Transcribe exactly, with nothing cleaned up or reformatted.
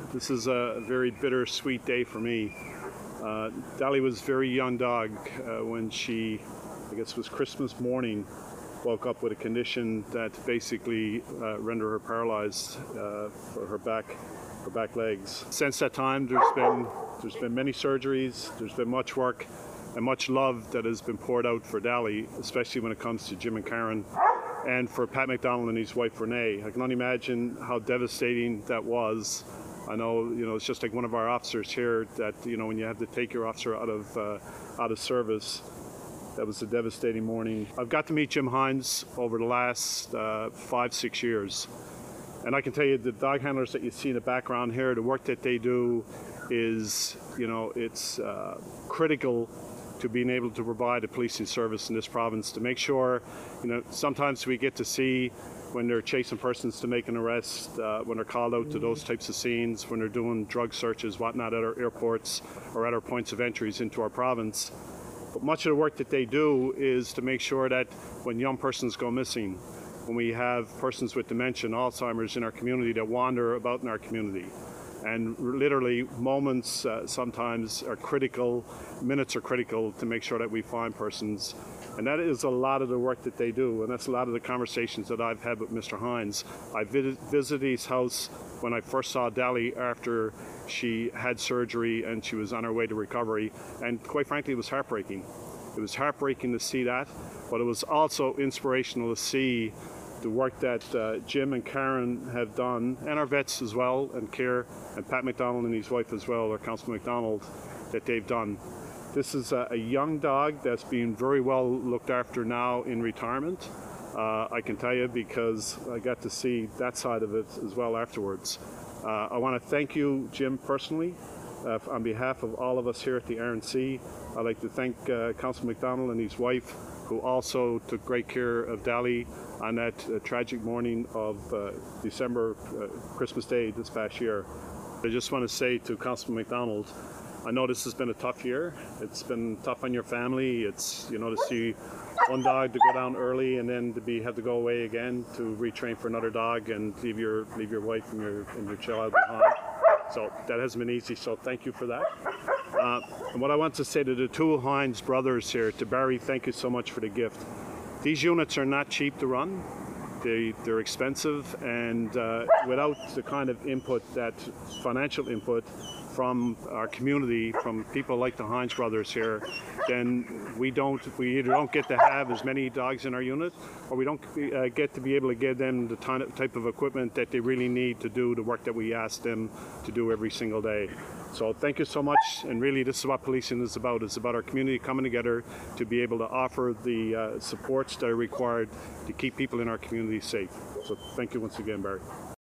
This is a very bittersweet day for me. Uh, Dali was a very young dog uh, when she, I guess it was Christmas morning, woke up with a condition that basically uh, rendered her paralyzed uh, for her back, her back legs. Since that time, there's been there's been many surgeries, there's been much work and much love that has been poured out for Dali, especially when it comes to Jim and Karen, and for Pat McDonald and his wife Renee. I can only imagine how devastating that was. I know, you know, it's just like one of our officers here that, you know, when you have to take your officer out of uh, out of service, that was a devastating morning. I've got to meet Jim Hines over the last uh, five, six years. And I can tell you the dog handlers that you see in the background here, the work that they do is, you know, it's uh, critical to being able to provide a policing service in this province, to make sure, you know, sometimes we get to see when they're chasing persons to make an arrest, uh, when they're called out to those types of scenes, when they're doing drug searches, whatnot, at our airports or at our points of entries into our province. But much of the work that they do is to make sure that when young persons go missing, when we have persons with dementia, Alzheimer's in our community that wander about in our community, and literally moments uh, sometimes are critical, minutes are critical to make sure that we find persons. And that is a lot of the work that they do, and that's a lot of the conversations that I've had with Mister Hines. I vid visited his house when I first saw Dali after she had surgery and she was on her way to recovery, and quite frankly it was heartbreaking. It was heartbreaking to see that, but it was also inspirational to see the work that uh, Jim and Karen have done, and our vets as well, and Care, and Pat McDonald and his wife as well, or Councillor McDonald, that they've done. This is a, a young dog that's being very well looked after now in retirement. Uh, I can tell you because I got to see that side of it as well afterwards. Uh, I want to thank you, Jim, personally, uh, on behalf of all of us here at the R N C. I'd like to thank uh, Councillor McDonald and his wife, who also took great care of Dali on that uh, tragic morning of uh, December, uh, Christmas Day this past year. I just want to say to Councillor McDonald, I know this has been a tough year. It's been tough on your family. It's, you know, to see one dog to go down early and then to be have to go away again to retrain for another dog and leave your leave your wife and your and your child behind. So that hasn't been easy. So thank you for that. Uh, and what I want to say to the two Hines brothers here, to Barry, thank you so much for the gift. These units are not cheap to run. They, they're expensive, and uh, without the kind of input, that financial input from our community, from people like the Hines brothers here, then we don't, we either don't get to have as many dogs in our unit, or we don't uh, get to be able to give them the type of equipment that they really need to do the work that we ask them to do every single day. So thank you so much, and really this is what policing is about. It's about our community coming together to be able to offer the uh, supports that are required to keep people in our community safe. So thank you once again, Barry.